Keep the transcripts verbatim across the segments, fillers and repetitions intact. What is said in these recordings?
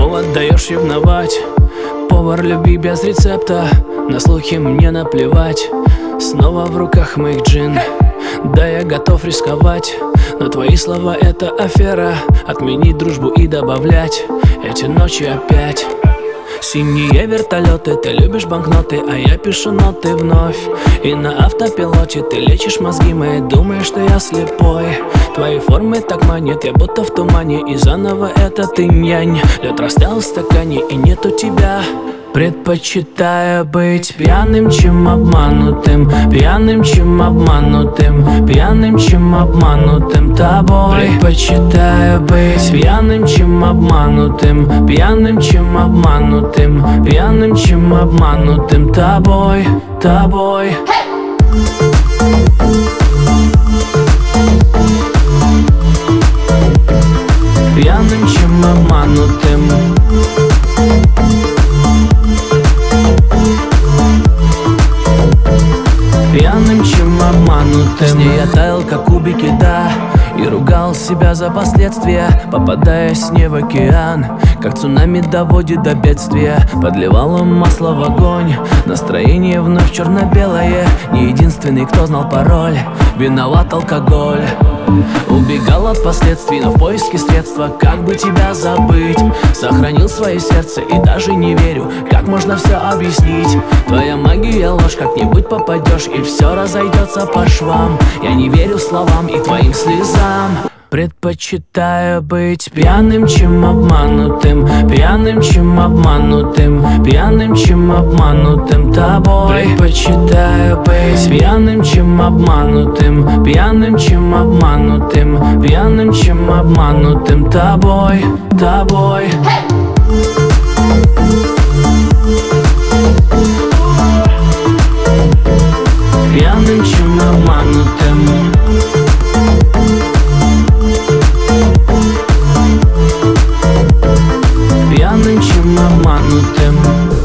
повод даешь ревновать. Повар любви без рецепта, на слухи мне наплевать. Снова в руках моих джин, да я готов рисковать. Но твои слова это афера, отменить дружбу и добавлять эти ночи опять. Синие вертолеты, ты любишь банкноты, а я пишу ноты вновь. И на автопилоте ты лечишь мозги мои, думаешь, что я слепой. Твои формы так манят, я будто в тумане, и заново это ты нянь. Лед растаял в стакане, и нету тебя. Предпочитаю быть пьяным, чем обманутым, пьяным, чем обманутым, пьяным, чем обманутым тобой. Предпочитаю быть пьяным, чем обманутым, пьяным, чем обманутым, пьяным, чем обманутым тобой, тобой. Пьяным, чем обманутым. Пьяным, чем обманутым. С ней я таял, как кубики льда, и ругал себя за последствия, попадая с ней в океан. Как цунами доводит до бедствия, подливала масло в огонь. Настроение вновь черно-белое, не единственный, кто знал пароль. Виноват алкоголь. Убегал от последствий, но в поиске средства, как бы тебя забыть. Сохранил свое сердце и даже не верю, как можно все объяснить. Твоя магия ложь, как-нибудь попадешь, и все разойдется по швам. Я не верю словам и твоим слезам. Предпочитаю быть пьяным, чем обманутым, пьяным, чем обманутым, пьяным, чем обманутым тобой. Предпочитаю быть пьяным, чем обманутым, пьяным, чем обманутым, пьяным, чем обманутым тобой, тобой. Пьяным, чем обманутым. Пьяным, чем обманутым.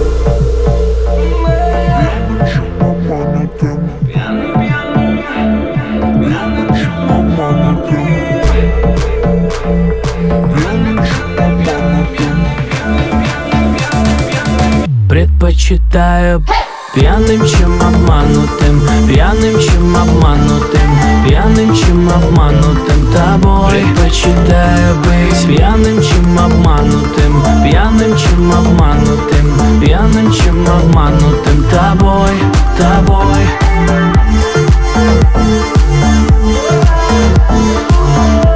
Пьяным, пьяным, пьяным, чем обманутым. Предпочитаю пьяным, чем обманутым, пьяным, чем обманутым, пьяным, чем обманутым тобой. Предпочитаю быть пьяным, чем обманутым, пьяным, чем обманутым, пьяным, чем обманутым тобой, тобой.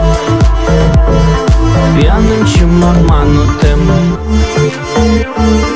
Пьяным, чем обманутым.